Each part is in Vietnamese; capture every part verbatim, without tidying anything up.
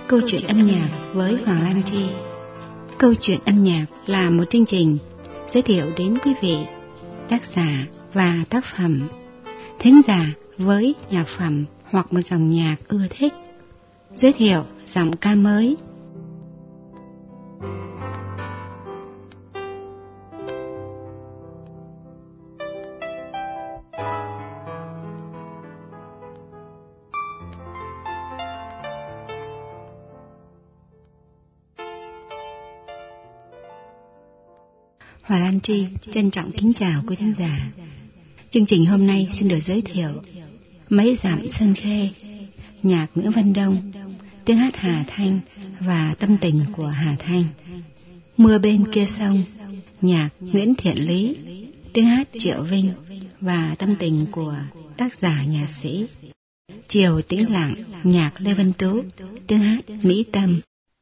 Câu chuyện âm nhạc với Hoàng Lan Chi. Câu chuyện âm nhạc là một chương trình giới thiệu đến quý vị tác giả và tác phẩm, thính giả với nhạc phẩm hoặc một dòng nhạc ưa thích, giới thiệu giọng ca mới. Hoàng Lan Chi trân trọng kính chào quý khán giả. Chương trình hôm nay xin được giới thiệu Mấy Dặm Sân Khê, nhạc Nguyễn Văn Đông, tiếng hát Hà Thanh và tâm tình của Hà Thanh. Mưa Bên Kia Sông, nhạc Nguyễn Thiện Lý, tiếng hát Triệu Vinh và tâm tình của tác giả nhạc sĩ. Chiều Tĩnh Lặng, nhạc Lê Văn Tú, tiếng hát Mỹ Tâm.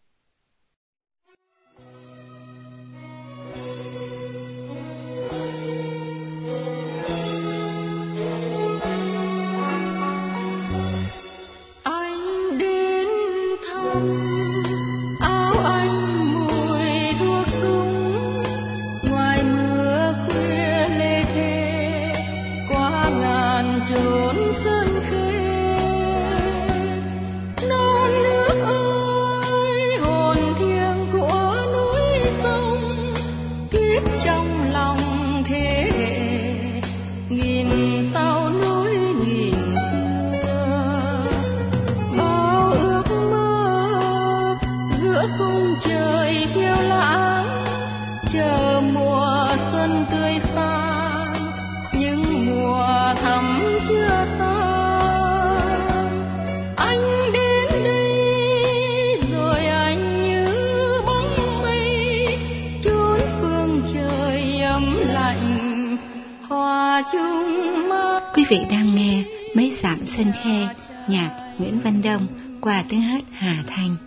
Quý vị đang nghe Mấy Dặm Sân Khê, nhạc Nguyễn Văn Đông qua tiếng hát Hà Thanh.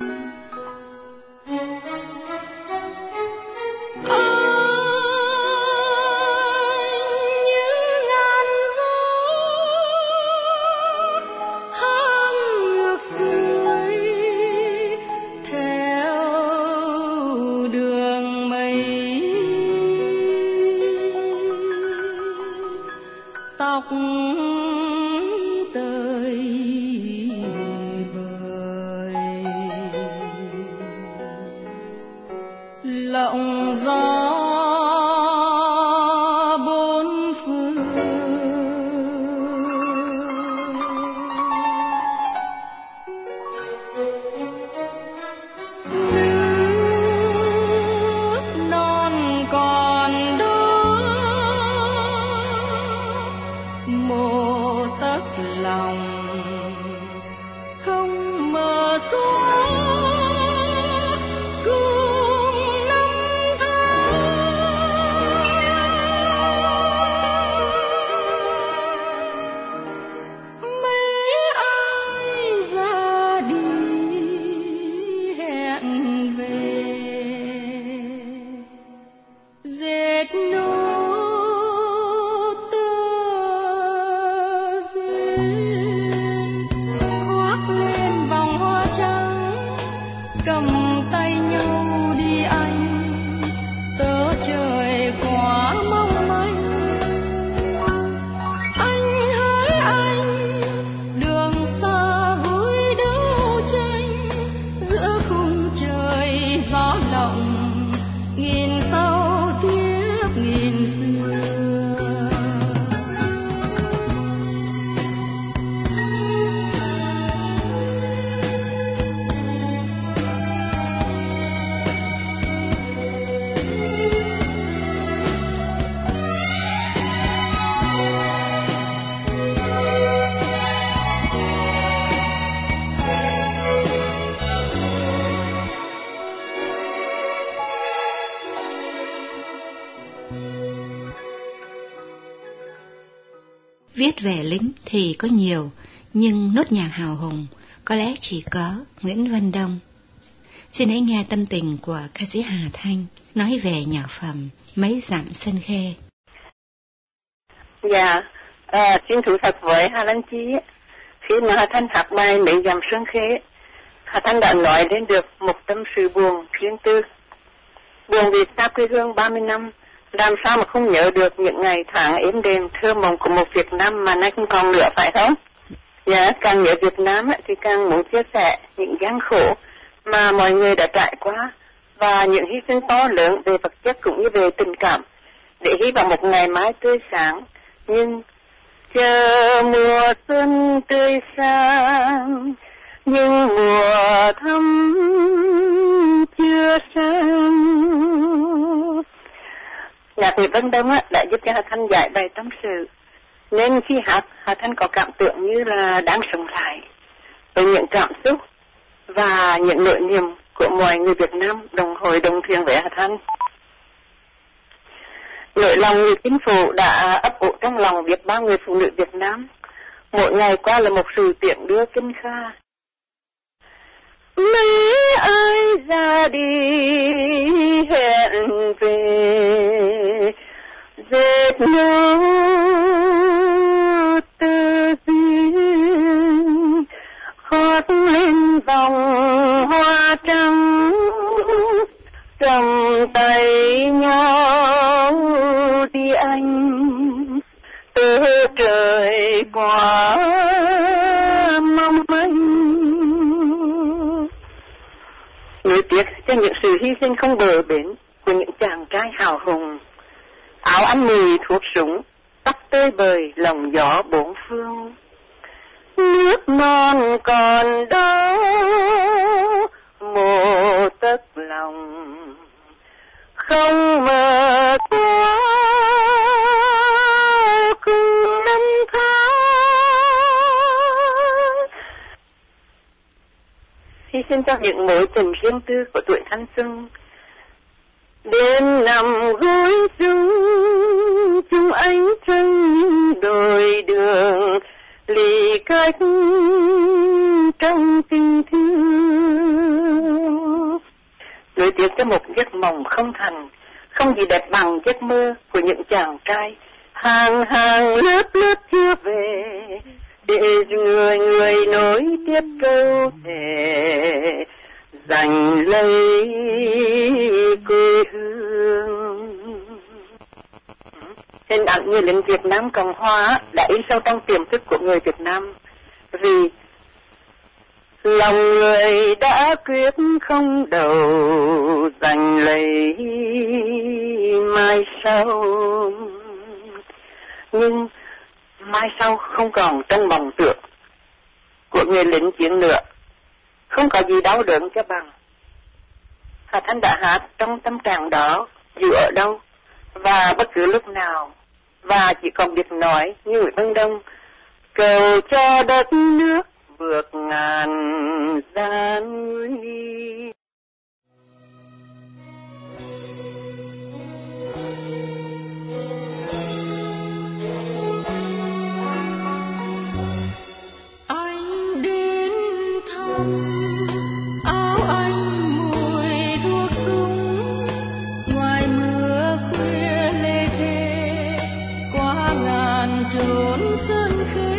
Viết về lính thì có nhiều, nhưng nốt nhạc hào hùng có lẽ chỉ có Nguyễn Văn Đông. Xin hãy nghe tâm tình của ca sĩ Hà Thanh nói về nhạc phẩm Mấy Dặm Sân Khê. Dạ, à, xin thú thật với Hà Lan Chi, khi mà Hà Thanh hát bài Mấy Dặm Sân Khê Hà Thanh đã nói đến được một tâm sự buồn riêng tư. Buồn vì xa quê hương ba mươi năm, làm sao mà không nhớ được những ngày tháng êm đềm thơ mộng của một Việt Nam mà nay không còn nữa, phải không? Dạ, càng nhớ Việt Nam thì càng muốn chia sẻ những gian khổ mà mọi người đã trải qua và những hy sinh to lớn về vật chất cũng như về tình cảm, để hy vọng một ngày mai tươi sáng. Nhưng chờ mùa xuân tươi sáng, nhưng mùa thắm chưa sang. Nhạc Nguyễn Văn Đông đã giúp cho Hà Thanh giải bày tâm sự, nên khi hát, Hà Thanh có cảm tưởng như là đang sống lại với những cảm xúc và những nỗi niềm của mọi người Việt Nam đồng hồi đồng thuyền với Hà Thanh. Nỗi lòng người chính phủ đã ấp ủ trong lòng biết bao người phụ nữ Việt Nam. Mỗi ngày qua là một sự tiễn đưa kinh kha. Mấy ai ra đi hẹn về, dệt nối tơ duyên, hót lên vòng hoa trắng, cầm tay nhau đi anh, từ trời qua mong manh. Nuối tiếc cho những sự hy sinh không bờ bến của những chàng trai hào hùng, áo ăn mì thuốc súng, tóc tơi bời lòng gió bốn phương. Nước non còn đó một tấc lòng, không mờ quá cùng năm tháng. Hy sinh cho những mối tình riêng tư của tuổi thanh xuân. Đêm nằm gối chung chung ánh trăng đồi đường, lì cách trong tình thương. Nối tiếc cho một giấc mộng không thành, không gì đẹp bằng giấc mơ của những chàng trai hàng hàng lớp lớp chưa về, để người người nối tiếp câu thề giành lấy quê hương. Hình ảnh người lính Việt Nam Cộng Hòa đã in sâu trong tiềm thức của người Việt Nam, vì lòng người đã quyết không đầu giành lấy mai sau. Nhưng mai sau không còn trong mộng tưởng của người lính chiến nữa, không có gì đau đớn cho bằng. Hà Thanh đã hát trong tâm trạng đó dù ở đâu và bất cứ lúc nào, và chỉ còn biết nói như Nguyễn Văn Đông: cầu cho đất nước vượt ngàn gian nguy. Anh đến thăm, áo anh mùi thuốc súng, ngoài mưa khuya lê thê qua ngàn chốn sân khê.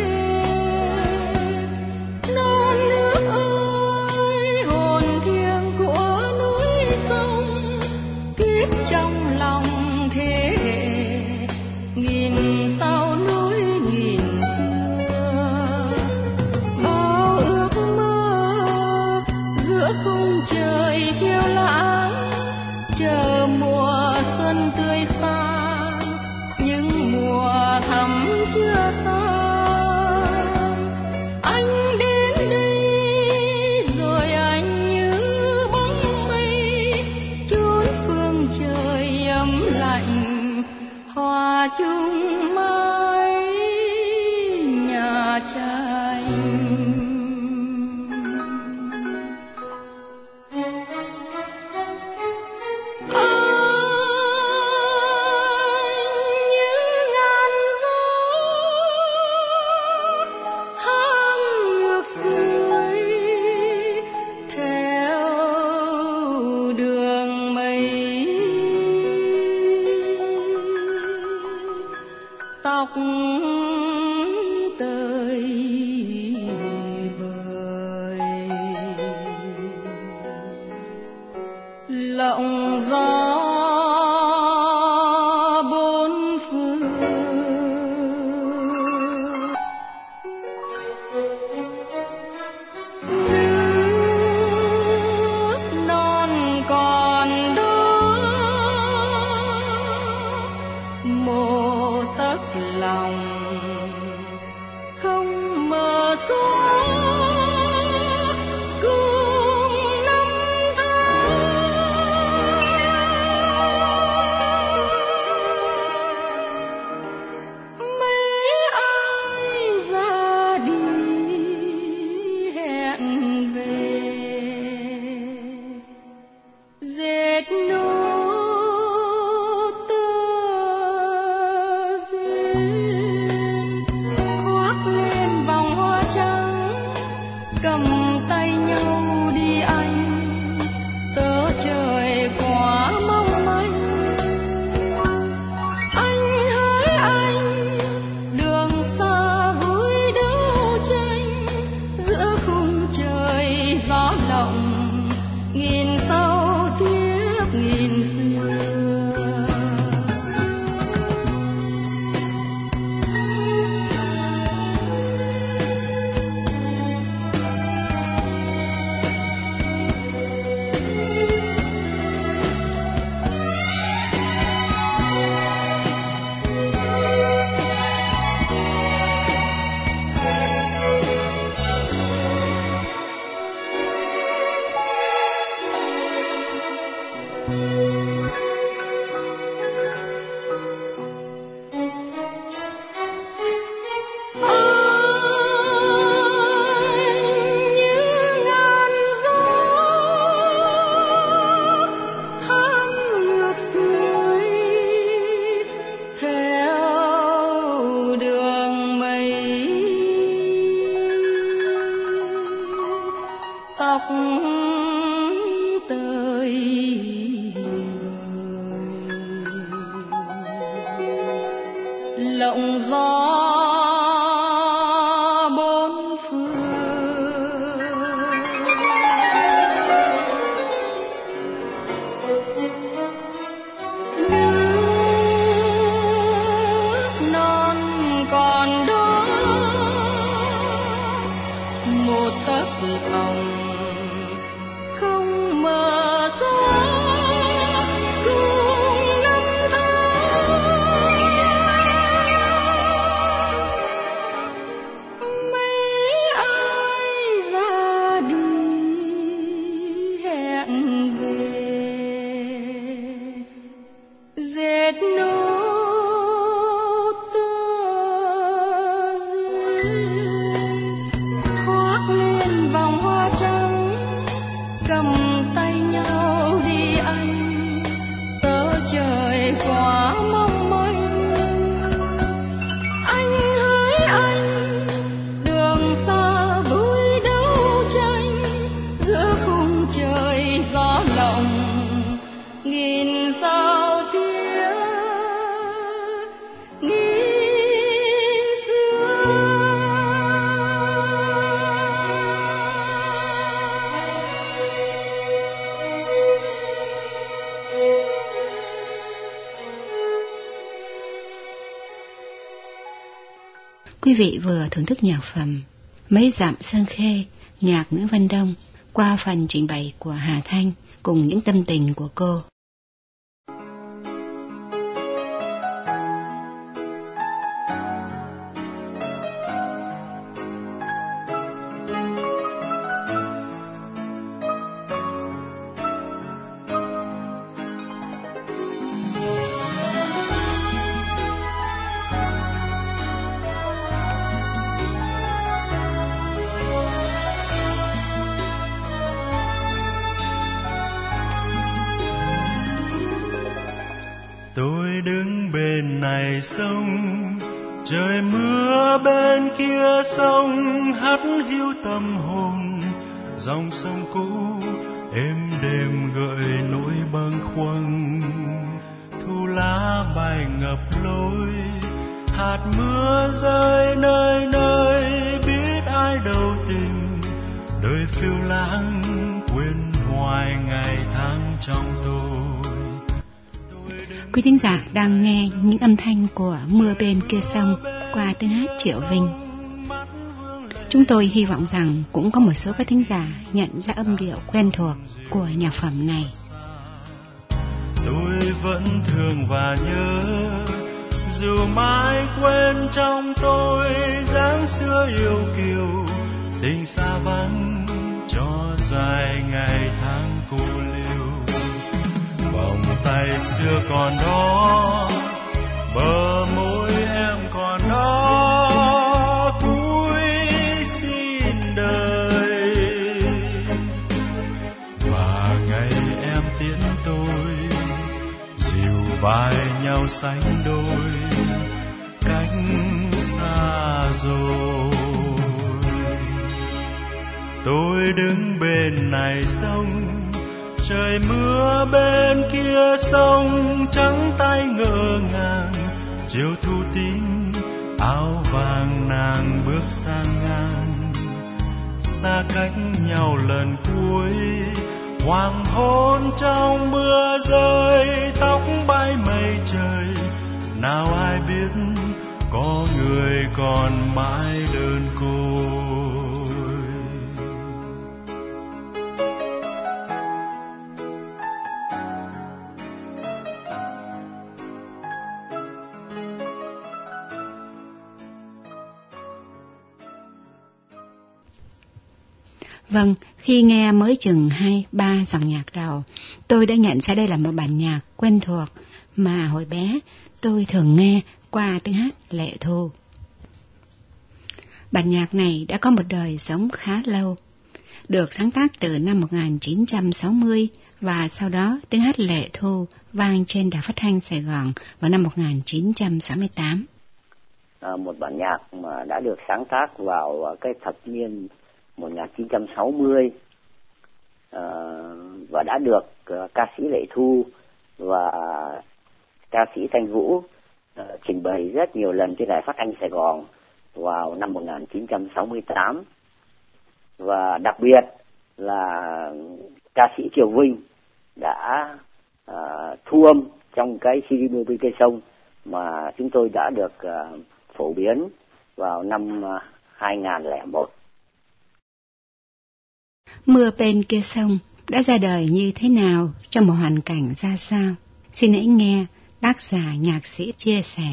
Non nước ơi, hồn thiêng của núi sông, kiếp trong lòng thế hệ nghìn sao núi nghìn xưa. Bao ước mơ giữa khung trời phiêu lãng, chờ mùa xuân tươi sáng, những mùa thắm chưa sang. Anh đến đây rồi anh như bóng mây, chốn phương trời ấm lạnh, hòa chung mái nhà tranh. Tóc lộng gió bốn phương. Nước non còn đó một tấc lòng không mờ xa. Quý vị vừa thưởng thức nhạc phẩm Mấy Dặm Sơn Khê, nhạc Nguyễn Văn Đông qua phần trình bày của Hà Thanh cùng những tâm tình của cô. Tôi đứng bên này sông, trời mưa bên kia sông, hắt hiu tâm hồn dòng sông cũ êm đềm gợi nỗi bâng khuâng. Thu lá bay ngập lối, hạt mưa rơi nơi nơi, biết ai đâu tình đời phiêu lãng, quên hoài ngày tháng trong tôi. Quý thính giả đang nghe những âm thanh của Mưa Bên Kia Sông qua tiếng hát Triệu Vinh. Chúng tôi hy vọng rằng cũng có một số các thính giả nhận ra âm điệu quen thuộc của nhạc phẩm này. Tôi vẫn thương và nhớ, dù mãi quên trong tôi dáng xưa yêu kiều, tình xa vắng cho dài ngày tháng cô liêu. Vòng tay xưa còn đó, bờ môi em còn đó, cúi xin đời. Và ngày em tiễn tôi, dìu vai nhau sánh đôi, cách xa rồi. Tôi đứng bên này sông, trời mưa bên kia sông, trắng tay ngỡ ngàng, chiều thu tím áo vàng nàng bước sang ngang. Xa cách nhau lần cuối, hoàng hôn trong mưa rơi, tóc bay mây trời, nào ai biết có người còn mãi đơn côi. Vâng, khi nghe mới chừng hai ba dòng nhạc đầu, tôi đã nhận ra đây là một bản nhạc quen thuộc mà hồi bé tôi thường nghe qua tiếng hát Lệ Thu. Bản nhạc này đã có một đời sống khá lâu, được sáng tác từ năm một nghìn chín trăm sáu mươi và sau đó tiếng hát Lệ Thu vang trên đài phát thanh Sài Gòn vào năm một nghìn chín trăm sáu mươi tám. À, một bản nhạc mà đã được sáng tác vào cái thập niên một nghìn chín trăm sáu mươi à, và đã được uh, ca sĩ Lệ Thu và ca sĩ Thanh Vũ uh, trình bày rất nhiều lần trên đài phát thanh Sài Gòn vào năm một nghìn chín trăm sáu mươi tám. Và đặc biệt là ca sĩ Triều Vinh đã uh, thu âm trong cái xê đê Mưa Bên Kia Sông mà chúng tôi đã được uh, phổ biến vào năm uh, hai nghìn lẻ một. Mưa Bên Kia Sông đã ra đời như thế nào, trong một hoàn cảnh ra sao? Xin hãy nghe tác giả nhạc sĩ chia sẻ.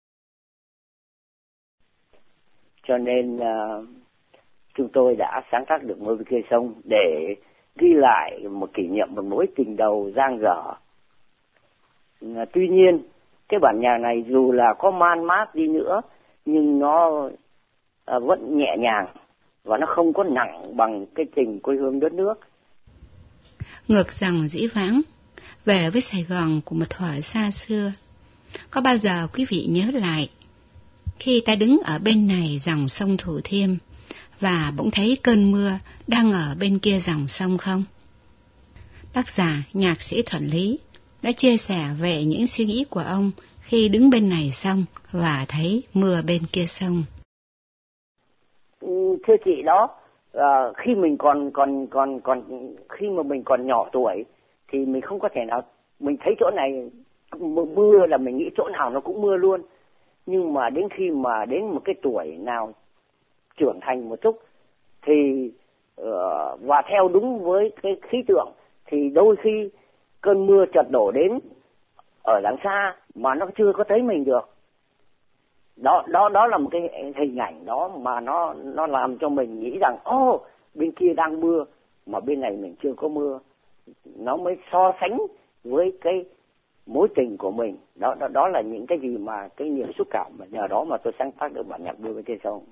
Cho nên uh, chúng tôi đã sáng tác được Mưa Bên Kia Sông để ghi lại một kỷ niệm, một mối tình đầu dang dở. Uh, tuy nhiên, cái bản nhạc này dù là có man mác đi nữa, nhưng nó uh, vẫn nhẹ nhàng và nó không có nặng bằng cái tình quê hương đất nước. Ngược dòng dĩ vãng, về với Sài Gòn của một thuở xa xưa. Có bao giờ quý vị nhớ lại khi ta đứng ở bên này dòng sông Thủ Thiêm và bỗng thấy cơn mưa đang ở bên kia dòng sông không? Tác giả nhạc sĩ Thuận Lý đã chia sẻ về những suy nghĩ của ông khi đứng bên này sông và thấy mưa bên kia sông. Thưa chị, đó à, khi mình còn còn còn còn khi mà mình còn nhỏ tuổi thì mình không có thể nào mình thấy chỗ này mưa là mình nghĩ chỗ nào nó cũng mưa luôn. Nhưng mà đến khi mà đến một cái tuổi nào trưởng thành một chút thì uh, và theo đúng với cái khí tượng thì đôi khi cơn mưa chợt đổ đến ở đằng xa mà nó chưa có thấy mình được. Đó đó đó là một cái hình ảnh đó mà nó nó làm cho mình nghĩ rằng ô oh, bên kia đang mưa mà bên này mình chưa có mưa. Nó mới so sánh với cái mối tình của mình. Đó đó đó là những cái gì mà cái niềm xúc cảm mà nhờ đó mà tôi sáng tác được bản nhạc Mưa Bên Kia Sông.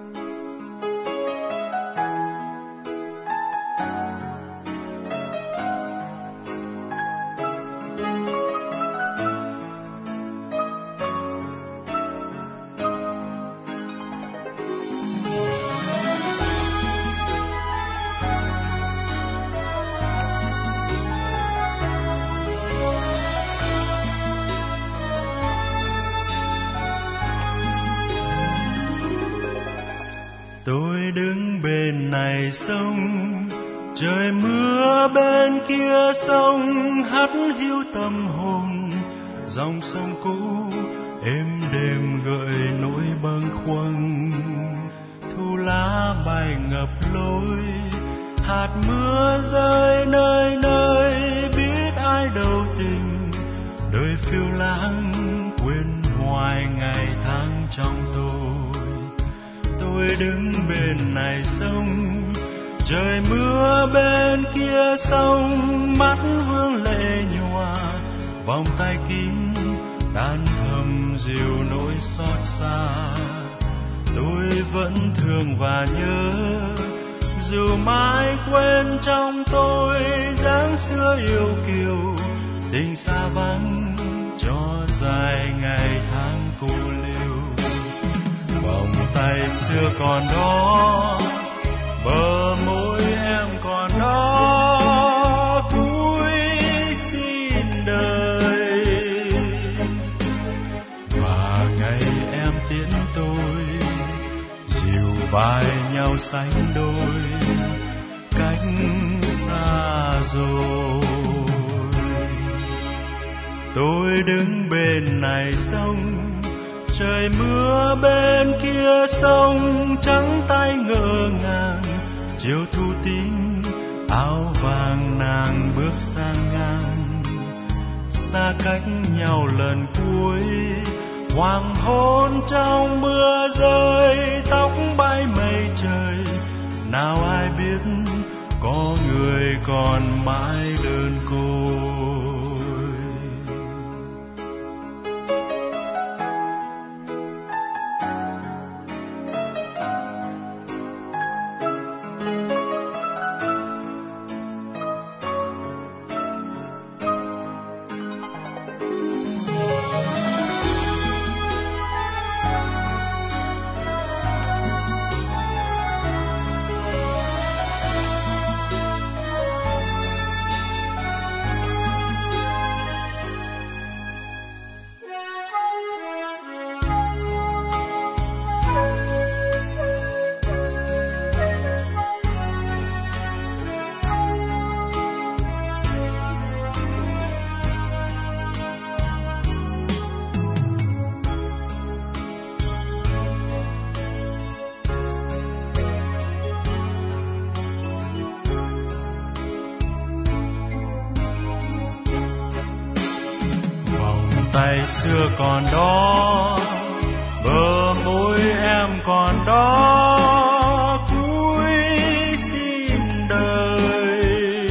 Tôi đứng bên này sông, trời mưa bên kia sông hắt hiu tâm hồn. Dòng sông cũ êm đềm gợi nỗi bâng khuâng, thu lá bay ngập lối, hạt mưa rơi nơi nơi. Biết ai đâu tình, đời phiêu lãng quên hoài ngày tháng trong tôi. Tôi đứng bên này sông, trời mưa bên kia sông, mắt vương lệ nhòa, vòng tay kín đan thầm dịu nỗi xót xa. Tôi vẫn thương và nhớ, dù mãi quên trong tôi dáng xưa yêu kiều, tình xa vắng cho dài ngày tháng cô liêu. Vòng tay xưa còn đó, bờ môi em còn đó, cúi xin đời. Và ngày em tiễn tôi, dìu vai nhau sánh đôi, cách xa rồi. Tôi đứng bên này sông, trời mưa bên kia sông, trắng tay ngỡ ngàng. Chiều thu tím, áo vàng nàng bước sang ngang. Xa cách nhau lần cuối, hoàng hôn trong mưa rơi, tóc bay mây trời. Nào ai biết có người còn mãi đơn côi. tay xưa còn đó, bờ môi em còn đó, cúi xin đời.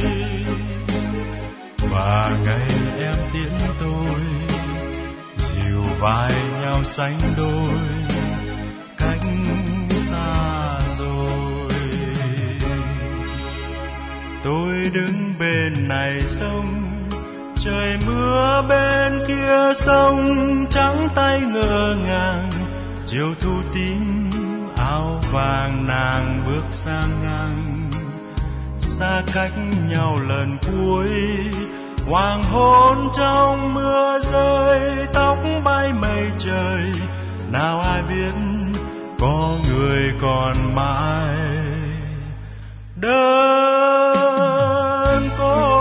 Và ngày em tiễn tôi, dìu vai nhau sánh đôi, cách xa rồi. Tôi đứng bên này sông, trời mưa bên kia sông, trắng tay ngơ ngàng, chiều thu tím áo vàng nàng bước sang ngang. Xa cách nhau lần cuối, hoàng hôn trong mưa rơi, tóc bay mây trời, nào ai biết có người còn mãi đơn côi.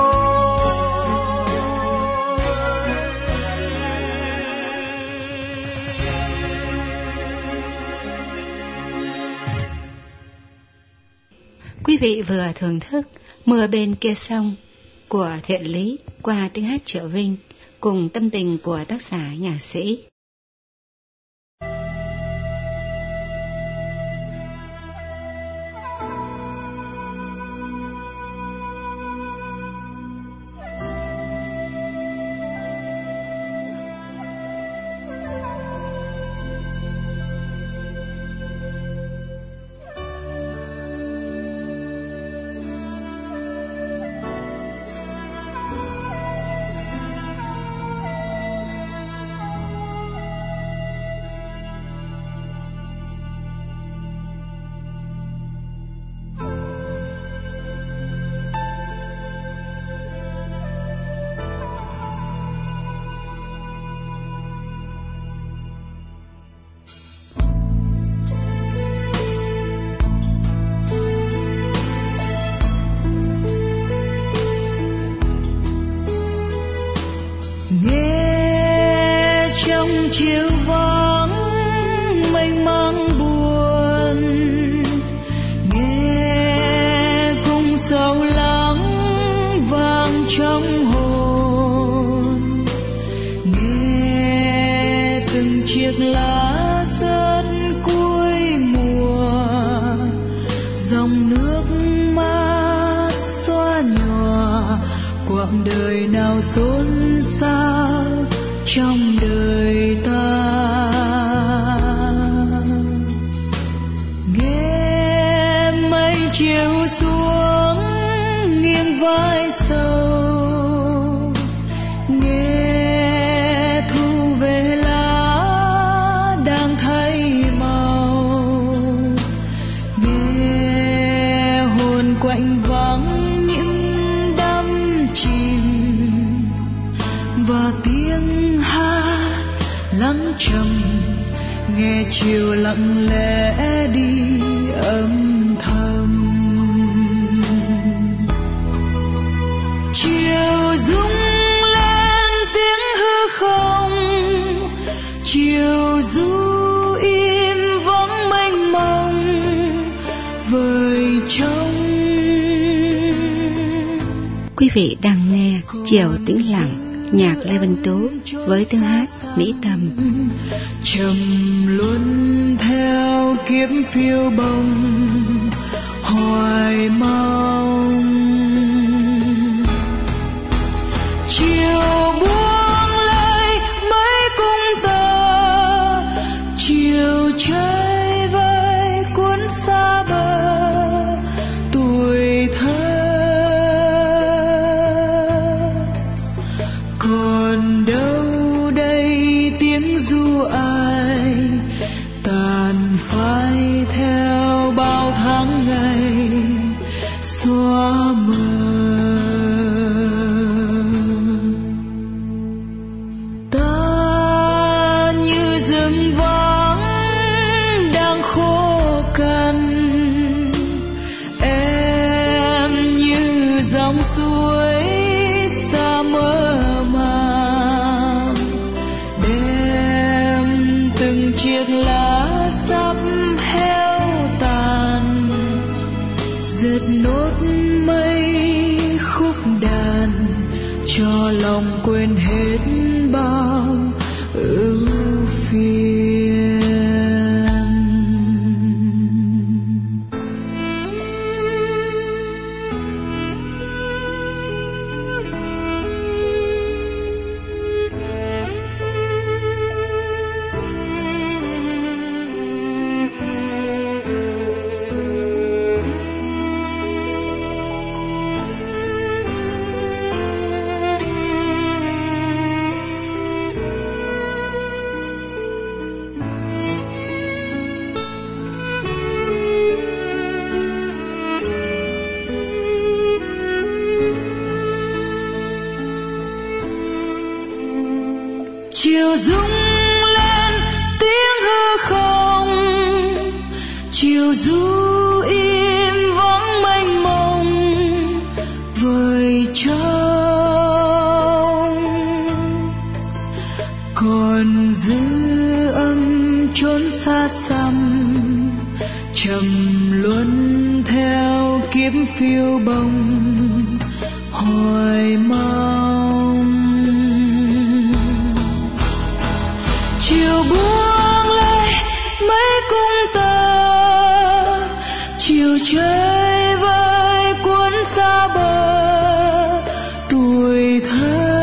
Quý vị vừa thưởng thức Mưa bên kia sông của Thiện Lý qua tiếng hát Triệu Vinh cùng tâm tình của tác giả nhạc sĩ. Chiều vắng mênh mang buồn, nghe cung sâu lắng vang trong hồn, nghe từng chiếc lá rớt cuối mùa, dòng nước mắt xóa nhòa quãng đời nào xôn xao trong đời ta. Nghe mây chiều xuống nghiêng vai sầu, nghe thu về lá đang thay màu, nghe hồn quạnh vắng những đắm chìm và tiếng hát lắng trầm, nghe chiều lặng lẽ đi âm thầm. Chiều rung lên tiếng hư không, chiều du im vắng mênh mông vời trông. Quý vị đang nghe Chiều tĩnh lặng, nhạc Lê Vân Tú với tiếng hát Mỹ Tâm. Trầm luân theo kiếp phiêu bồng hoài mong, chiều buông lơi mấy cung tơ, chiều chơi vơi cuốn xa bờ tuổi thơ. Còn đâu đây tiếng ru ai tàn phai theo bao tháng ngày xóa mờ. chiều rung lên tiếng hư không, chiều du im vắng mênh mông vời trông, còn dư âm chốn xa xăm trầm luân theo kiếp phiêu bồng hoài mong. Chiều buông lê mấy cung tơ, chiều chơi vơi cuốn xa bờ tuổi thơ,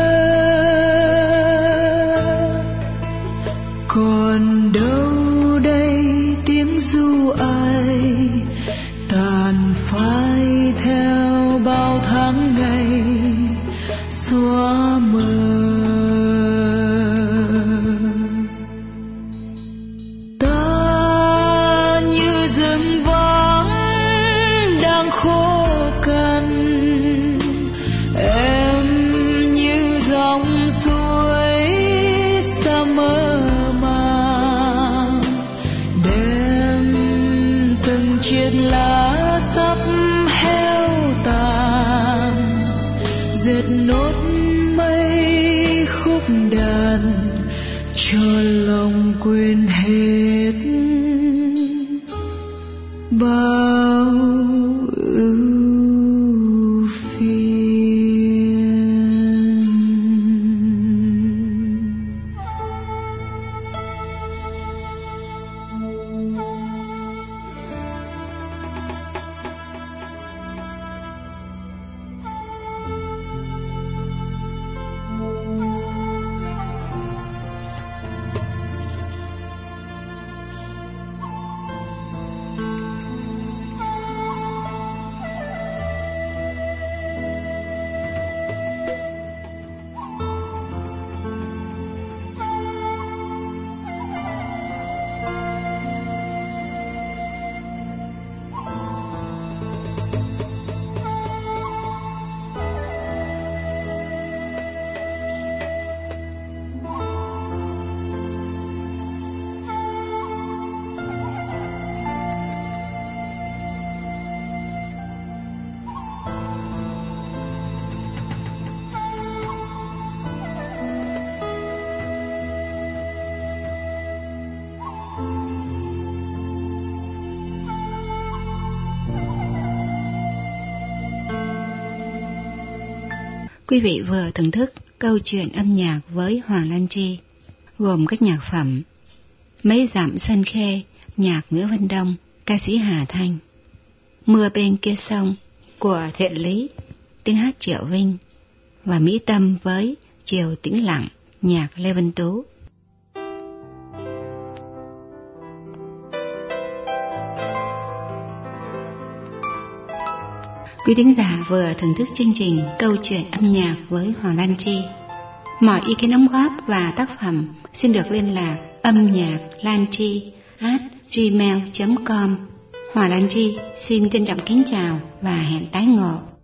còn đâu đây tiếng ru ai tàn phai theo bao tháng ngày xóa mờ. Ta như rừng vắng đang khô cằn, em như dòng suối xa mơ màng, đêm từng chiếc lá sắp héo tàn, dệt nốt mấy khúc đàn cho lòng quên hết bao ưu phiền. Quý vị vừa thưởng thức câu chuyện âm nhạc với Hoàng Lan Chi, gồm các nhạc phẩm Mấy dặm sân khê, nhạc Nguyễn Văn Đông, ca sĩ Hà Thanh; Mưa bên kia sông của Thiện Lý, tiếng hát Triệu Vinh; và Mỹ Tâm với Chiều tĩnh lặng, nhạc Lê Văn Tú. Quý thính giả vừa thưởng thức chương trình Câu chuyện âm nhạc với Hoàng Lan Chi. Mọi ý kiến đóng góp và tác phẩm xin được liên lạc âm nhạc lan chi a gmail chấm com. Hoàng Lan Chi xin trân trọng kính chào và hẹn tái ngộ.